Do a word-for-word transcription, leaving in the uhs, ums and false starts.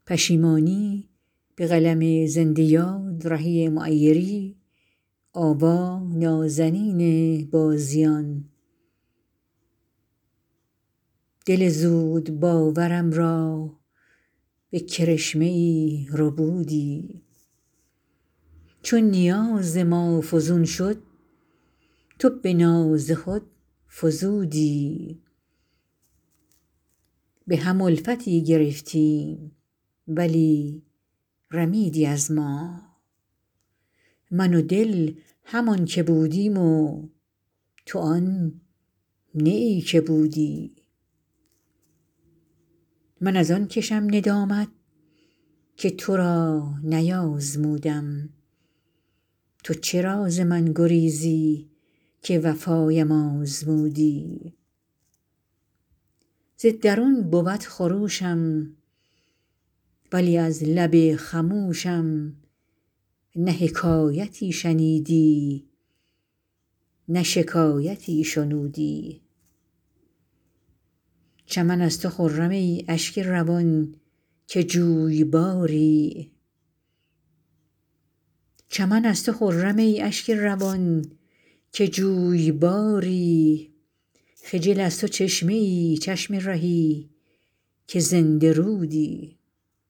پشیمانی به قلم زنده یاد رهی معیری آوا نازنین بازیان دل زود باورم را به کرشمه ای ربودی چون نیاز ما فزون شد تو به ناز خود فزودی به هم الفتی گرفتیم ولی رمیدی از ما من و دل همان که بودیم و تو آن نه ای که بودی من از آن کشم ندامت که تو را نیازمودم تو چرا ز من گریزی که وفایم آزمودی ز درون بود خروشم ولی از لب خموشم نه حکایتی شنیدی نه شکایتی شنودی چمن از تو خرم ای اشک روان که جویباری خجل از تو چشمه ای چشم رهی که زنده رودی